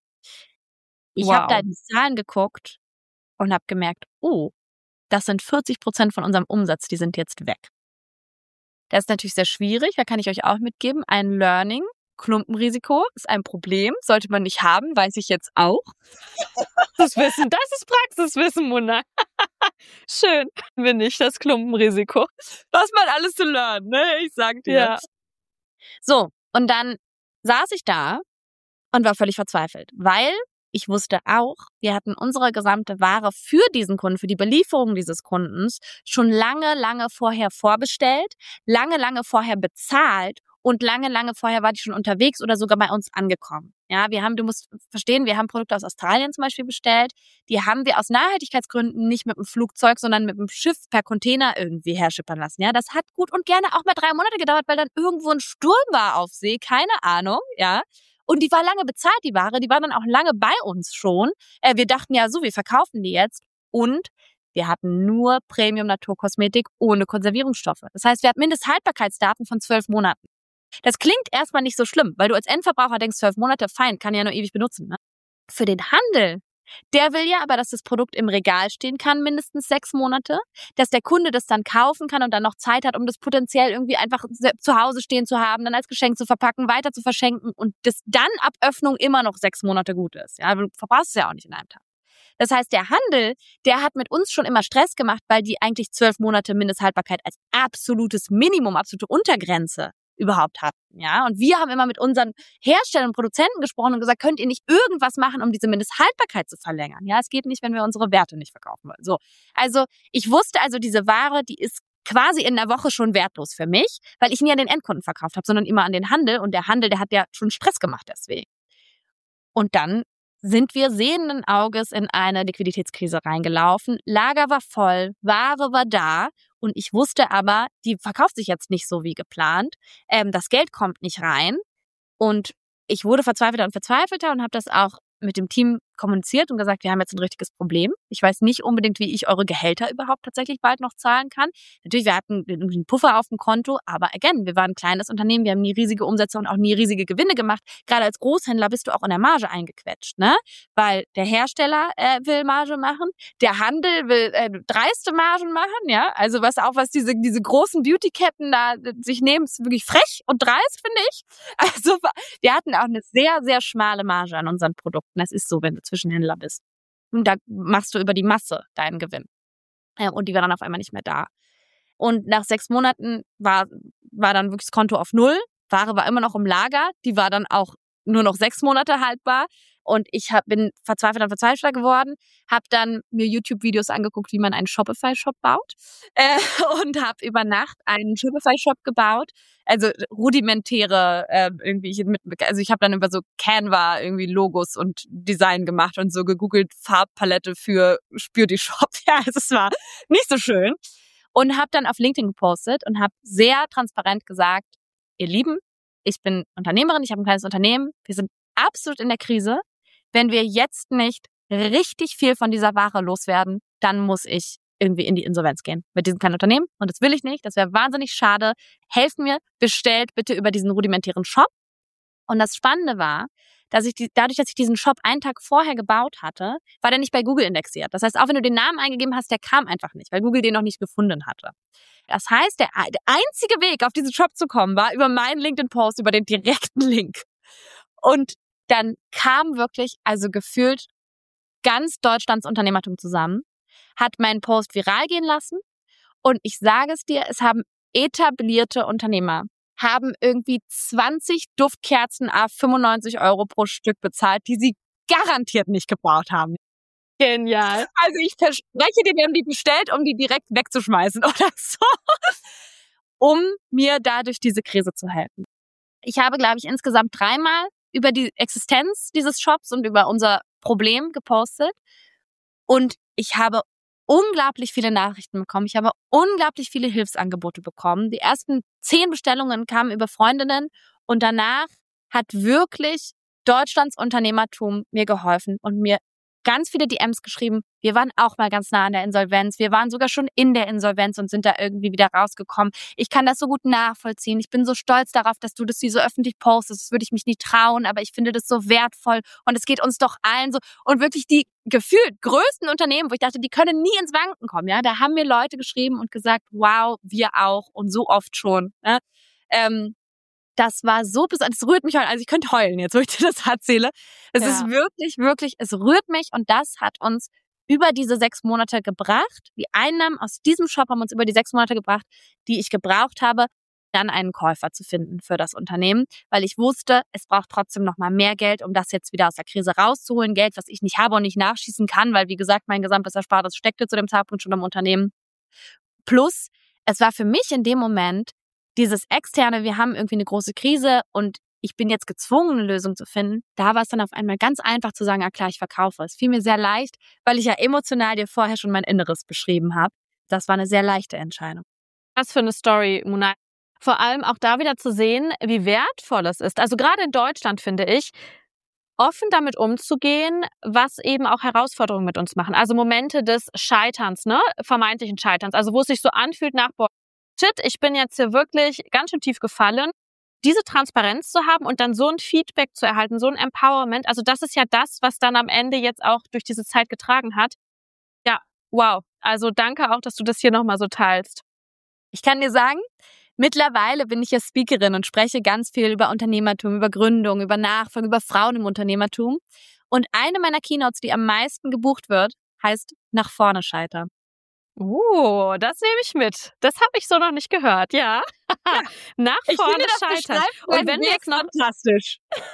Ich wow. habe da in die Zahlen geguckt und habe gemerkt, oh, das sind vierzig Prozent von unserem Umsatz, die sind jetzt weg. Das ist natürlich sehr schwierig, da kann ich euch auch mitgeben, ein Learning. Klumpenrisiko ist ein Problem, sollte man nicht haben, weiß ich jetzt auch. Das Wissen, das ist Praxiswissen, Mona. Schön, bin nicht das Klumpenrisiko. Was man alles zu lernen, ne? Ich sag dir. Ja. So, und dann saß ich da und war völlig verzweifelt, weil ich wusste auch, wir hatten unsere gesamte Ware für diesen Kunden, für die Belieferung dieses Kundens schon lange, lange vorher vorbestellt, lange, lange vorher bezahlt und lange, lange vorher war die schon unterwegs oder sogar bei uns angekommen. Ja, wir haben, du musst verstehen, wir haben Produkte aus Australien zum Beispiel bestellt. Die haben wir aus Nachhaltigkeitsgründen nicht mit dem Flugzeug, sondern mit dem Schiff per Container irgendwie herschippern lassen. Ja, das hat gut und gerne auch mal drei Monate gedauert, weil dann irgendwo ein Sturm war auf See, keine Ahnung, ja. Und die war lange bezahlt, die Ware, die war dann auch lange bei uns schon. Äh, wir dachten ja so, wir verkaufen die jetzt. Und wir hatten nur Premium-Naturkosmetik ohne Konservierungsstoffe. Das heißt, wir hatten Mindesthaltbarkeitsdaten von zwölf Monaten. Das klingt erstmal nicht so schlimm, weil du als Endverbraucher denkst, zwölf Monate, fein, kann ja nur ewig benutzen. Ne? Für den Handel Der will ja aber, dass das Produkt im Regal stehen kann, mindestens sechs Monate, dass der Kunde das dann kaufen kann und dann noch Zeit hat, um das potenziell irgendwie einfach zu Hause stehen zu haben, dann als Geschenk zu verpacken, weiter zu verschenken und das dann ab Öffnung immer noch sechs Monate gut ist. Ja, du verbrauchst es ja auch nicht in einem Tag. Das heißt, der Handel, der hat mit uns schon immer Stress gemacht, weil die eigentlich zwölf Monate Mindesthaltbarkeit als absolutes Minimum, absolute Untergrenze überhaupt hatten, ja. Und wir haben immer mit unseren Herstellern und Produzenten gesprochen und gesagt, könnt ihr nicht irgendwas machen, um diese Mindesthaltbarkeit zu verlängern? Ja, es geht nicht, wenn wir unsere Werte nicht verkaufen wollen. So. Also, ich wusste also, diese Ware, die ist quasi in der Woche schon wertlos für mich, weil ich nie an den Endkunden verkauft habe, sondern immer an den Handel. Und der Handel, der hat ja schon Stress gemacht deswegen. Und dann sind wir sehenden Auges in eine Liquiditätskrise reingelaufen. Lager war voll, Ware war da und ich wusste aber, die verkauft sich jetzt nicht so wie geplant. Ähm, das Geld kommt nicht rein und ich wurde verzweifelter und verzweifelter und habe das auch mit dem Team kommuniziert und gesagt, wir haben jetzt ein richtiges Problem. Ich weiß nicht unbedingt, wie ich eure Gehälter überhaupt tatsächlich bald noch zahlen kann. Natürlich, wir hatten einen Puffer auf dem Konto, aber again, wir waren ein kleines Unternehmen, wir haben nie riesige Umsätze und auch nie riesige Gewinne gemacht. Gerade als Großhändler bist du auch in der Marge eingequetscht, ne? Weil der Hersteller äh, will Marge machen, der Handel will äh, dreiste Margen machen, ja? Also was auch, was diese diese großen Beauty-Ketten da sich nehmen, ist wirklich frech und dreist, finde ich. Also wir hatten auch eine sehr, sehr schmale Marge an unseren Produkten. Das ist so, wenn du Zwischenhändler bist. Und da machst du über die Masse deinen Gewinn. Ja, und die war dann auf einmal nicht mehr da. Und nach sechs Monaten war, war dann wirklich das Konto auf Null. Ware war immer noch im Lager. Die war dann auch nur noch sechs Monate haltbar. Und ich hab, bin verzweifelt und verzweifelter geworden, habe dann mir YouTube-Videos angeguckt, wie man einen Shopify-Shop baut äh, und habe über Nacht einen Shopify-Shop gebaut. Also rudimentäre äh, irgendwie, ich mit, also ich habe dann über so Canva irgendwie Logos und Design gemacht und so gegoogelt Farbpalette für Spür die Shop. Ja, also es war nicht so schön. Und habe dann auf LinkedIn gepostet und habe sehr transparent gesagt, ihr Lieben, ich bin Unternehmerin, ich habe ein kleines Unternehmen, wir sind absolut in der Krise. Wenn wir jetzt nicht richtig viel von dieser Ware loswerden, dann muss ich irgendwie in die Insolvenz gehen mit diesem kleinen Unternehmen. Und das will ich nicht. Das wäre wahnsinnig schade. Helft mir, bestellt bitte über diesen rudimentären Shop. Und das Spannende war, dass ich die, dadurch, dass ich diesen Shop einen Tag vorher gebaut hatte, war der nicht bei Google indexiert. Das heißt, auch wenn du den Namen eingegeben hast, der kam einfach nicht, weil Google den noch nicht gefunden hatte. Das heißt, der, der einzige Weg, auf diesen Shop zu kommen, war über meinen LinkedIn-Post, über den direkten Link. Und dann kam wirklich, also gefühlt ganz Deutschlands Unternehmertum zusammen, hat meinen Post viral gehen lassen und ich sage es dir, es haben etablierte Unternehmer, haben irgendwie zwanzig Duftkerzen à fünfundneunzig Euro pro Stück bezahlt, die sie garantiert nicht gebraucht haben. Genial. Also ich verspreche dir, wir haben die bestellt, um die direkt wegzuschmeißen oder so, um mir dadurch diese Krise zu helfen. Ich habe, glaube ich, insgesamt dreimal über die Existenz dieses Shops und über unser Problem gepostet. Und ich habe unglaublich viele Nachrichten bekommen. Ich habe unglaublich viele Hilfsangebote bekommen. Die ersten zehn Bestellungen kamen über Freundinnen und danach hat wirklich Deutschlands Unternehmertum mir geholfen und mir ganz viele D Ms geschrieben. Wir waren auch mal ganz nah an der Insolvenz. Wir waren sogar schon in der Insolvenz und sind da irgendwie wieder rausgekommen. Ich kann das so gut nachvollziehen. Ich bin so stolz darauf, dass du das hier so öffentlich postest. Das würde ich mich nie trauen, aber ich finde das so wertvoll und es geht uns doch allen so. Und wirklich die gefühlt größten Unternehmen, wo ich dachte, die können nie ins Wanken kommen. Ja, da haben mir Leute geschrieben und gesagt, wow, wir auch und so oft schon. Ja? Ähm, Das war so besonders, es rührt mich heute, also ich könnte heulen jetzt, wo ich dir das erzähle. Es ja. ist wirklich, wirklich, es rührt mich und das hat uns über diese sechs Monate gebracht. Die Einnahmen aus diesem Shop haben uns über die sechs Monate gebracht, die ich gebraucht habe, dann einen Käufer zu finden für das Unternehmen, weil ich wusste, es braucht trotzdem noch mal mehr Geld, um das jetzt wieder aus der Krise rauszuholen. Geld, was ich nicht habe und nicht nachschießen kann, weil wie gesagt, mein gesamtes Erspartes steckte zu dem Zeitpunkt schon im Unternehmen. Plus, es war für mich in dem Moment dieses externe, wir haben irgendwie eine große Krise und ich bin jetzt gezwungen, eine Lösung zu finden. Da war es dann auf einmal ganz einfach zu sagen, ah klar, ich verkaufe. Es fiel mir sehr leicht, weil ich ja emotional dir vorher schon mein Inneres beschrieben habe. Das war eine sehr leichte Entscheidung. Was für eine Story, Munay. Vor allem auch da wieder zu sehen, wie wertvoll es ist. Also gerade in Deutschland, finde ich, offen damit umzugehen, was eben auch Herausforderungen mit uns machen. Also Momente des Scheiterns, ne, vermeintlichen Scheiterns. Also wo es sich so anfühlt nach, boah, shit, ich bin jetzt hier wirklich ganz schön tief gefallen. diese Transparenz zu haben und dann so ein Feedback zu erhalten, so ein Empowerment, also das ist ja das, was dann am Ende jetzt auch durch diese Zeit getragen hat. Ja, wow. Also danke auch, dass du das hier nochmal so teilst. Ich kann dir sagen, mittlerweile bin ich ja Speakerin und spreche ganz viel über Unternehmertum, über Gründung, über Nachfolge, über Frauen im Unternehmertum. Und eine meiner Keynotes, die am meisten gebucht wird, heißt Nach vorne scheitern. Oh, das nehme ich mit. Das habe ich so noch nicht gehört, ja. ja. Nach ich vorne finde, das scheitern. Und wenn wir jetzt noch fantastisch.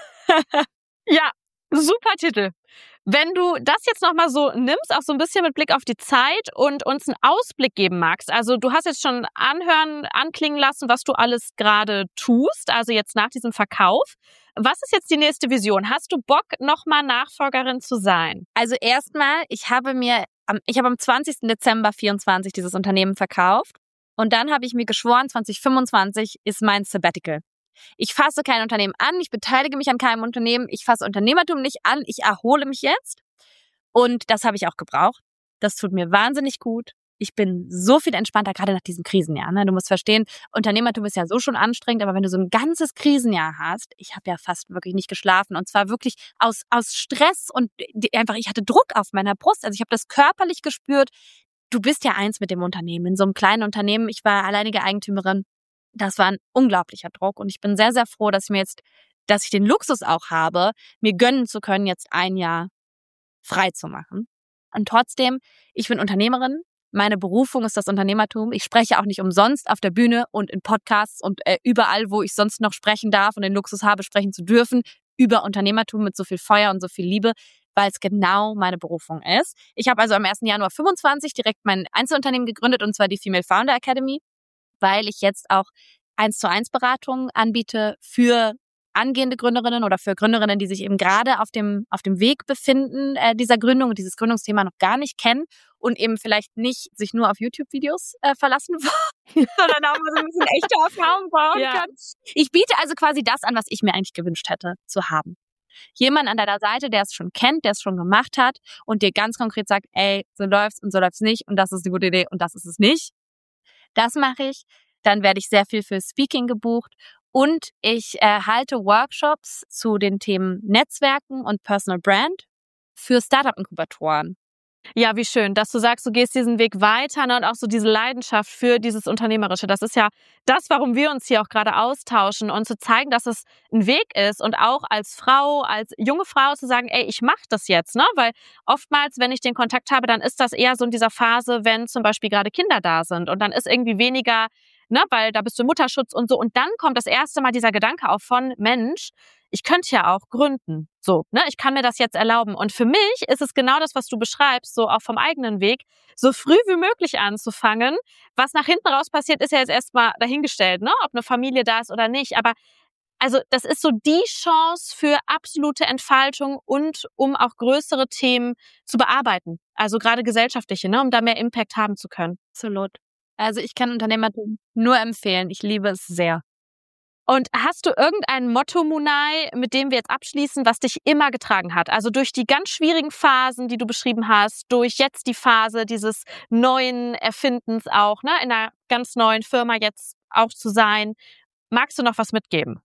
ja, super Titel. Wenn du das jetzt nochmal so nimmst, auch so ein bisschen mit Blick auf die Zeit und uns einen Ausblick geben magst. Also du hast jetzt schon anhören, anklingen lassen, was du alles gerade tust, also jetzt nach diesem Verkauf. Was ist jetzt die nächste Vision? Hast du Bock, nochmal Nachfolgerin zu sein? Also erstmal, ich habe mir, ich habe am zwanzigsten Dezember vierundzwanzig dieses Unternehmen verkauft und dann habe ich mir geschworen, zwanzig fünfundzwanzig ist mein Sabbatical. Ich fasse kein Unternehmen an, ich beteilige mich an keinem Unternehmen, ich fasse Unternehmertum nicht an, ich erhole mich jetzt. Und das habe ich auch gebraucht. Das tut mir wahnsinnig gut. Ich bin so viel entspannter, gerade nach diesem Krisenjahr. Ne? Du musst verstehen, Unternehmertum ist ja so schon anstrengend, aber wenn du so ein ganzes Krisenjahr hast, ich habe ja fast wirklich nicht geschlafen und zwar wirklich aus, aus Stress und einfach, ich hatte Druck auf meiner Brust. Also ich habe das körperlich gespürt. Du bist ja eins mit dem Unternehmen. In so einem kleinen Unternehmen, ich war alleinige Eigentümerin. Das war ein unglaublicher Druck und ich bin sehr, sehr froh, dass ich mir jetzt, dass ich den Luxus auch habe, mir gönnen zu können, jetzt ein Jahr frei zu machen. Und trotzdem, ich bin Unternehmerin. Meine Berufung ist das Unternehmertum. Ich spreche auch nicht umsonst auf der Bühne und in Podcasts und äh, überall, wo ich sonst noch sprechen darf und den Luxus habe, sprechen zu dürfen, über Unternehmertum mit so viel Feuer und so viel Liebe, weil es genau meine Berufung ist. Ich habe also am ersten Januar fünfundzwanzig direkt mein Einzelunternehmen gegründet und zwar die Female Founder Academy, weil ich jetzt auch eins zu eins Beratungen anbiete für angehende Gründerinnen oder für Gründerinnen, die sich eben gerade auf dem auf dem Weg befinden, äh, dieser Gründung und dieses Gründungsthema noch gar nicht kennen und eben vielleicht nicht sich nur auf YouTube-Videos äh, verlassen wollen, sondern auch mal so ein bisschen echte Erfahrung bauen ja. können. Ich biete also quasi das an, was ich mir eigentlich gewünscht hätte zu haben. Jemand an deiner Seite, der es schon kennt, der es schon gemacht hat und dir ganz konkret sagt, ey, so läuft's und so läuft's nicht und das ist eine gute Idee und das ist es nicht. Das mache ich. Dann werde ich sehr viel für Speaking gebucht und ich äh, halte Workshops zu den Themen Netzwerken und Personal Brand für Startup-Inkubatoren. Ja, wie schön, dass du sagst, du gehst diesen Weg weiter, ne, und auch so diese Leidenschaft für dieses Unternehmerische. Das ist ja das, warum wir uns hier auch gerade austauschen und zu zeigen, dass es ein Weg ist und auch als Frau, als junge Frau zu sagen, ey, ich mache das jetzt, ne? Weil oftmals, wenn ich den Kontakt habe, dann ist das eher so in dieser Phase, wenn zum Beispiel gerade Kinder da sind und dann ist irgendwie weniger, ne, weil da bist du im Mutterschutz und so und dann kommt das erste Mal dieser Gedanke auf von Mensch, ich könnte ja auch gründen, so, ne? Ich kann mir das jetzt erlauben. Und für mich ist es genau das, was du beschreibst, so auch vom eigenen Weg, so früh wie möglich anzufangen. Was nach hinten raus passiert, ist ja jetzt erstmal dahingestellt, ne? Ob eine Familie da ist oder nicht. Aber also das ist so die Chance für absolute Entfaltung und um auch größere Themen zu bearbeiten. Also gerade gesellschaftliche, ne? Um da mehr Impact haben zu können. Absolut. Also ich kann Unternehmertum nur empfehlen. Ich liebe es sehr. Und hast du irgendein Motto, Munay, mit dem wir jetzt abschließen, was dich immer getragen hat? Also durch die ganz schwierigen Phasen, die du beschrieben hast, durch jetzt die Phase dieses neuen Erfindens auch, ne, in einer ganz neuen Firma jetzt auch zu sein. Magst du noch was mitgeben?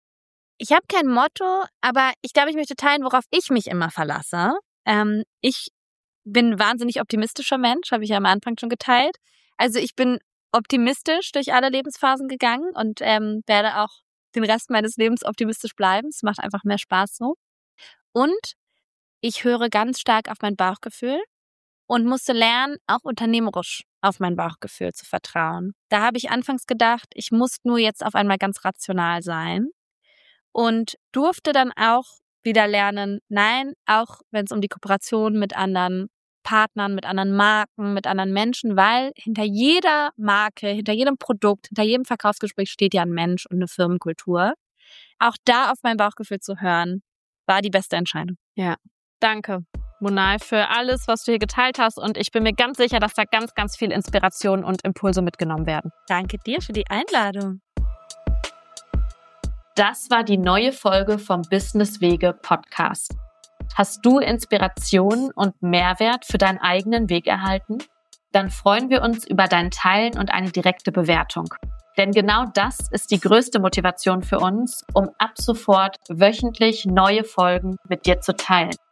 Ich habe kein Motto, aber ich glaube, ich möchte teilen, worauf ich mich immer verlasse. Ähm, ich bin ein wahnsinnig optimistischer Mensch, habe ich ja am Anfang schon geteilt. Also ich bin optimistisch durch alle Lebensphasen gegangen und ähm, werde auch den Rest meines Lebens optimistisch bleiben. Es macht einfach mehr Spaß so. Und ich höre ganz stark auf mein Bauchgefühl und musste lernen, auch unternehmerisch auf mein Bauchgefühl zu vertrauen. Da habe ich anfangs gedacht, ich muss nur jetzt auf einmal ganz rational sein und durfte dann auch wieder lernen, nein, auch wenn es um die Kooperation mit anderen Partnern, mit anderen Marken, mit anderen Menschen, weil hinter jeder Marke, hinter jedem Produkt, hinter jedem Verkaufsgespräch steht ja ein Mensch und eine Firmenkultur. Auch da auf mein Bauchgefühl zu hören, war die beste Entscheidung. Ja, danke, Munay, für alles, was du hier geteilt hast und ich bin mir ganz sicher, dass da ganz, ganz viel Inspiration und Impulse mitgenommen werden. Danke dir für die Einladung. Das war die neue Folge vom Business Wege Podcast. Hast du Inspiration und Mehrwert für deinen eigenen Weg erhalten? Dann freuen wir uns über dein Teilen und eine direkte Bewertung. Denn genau das ist die größte Motivation für uns, um ab sofort wöchentlich neue Folgen mit dir zu teilen.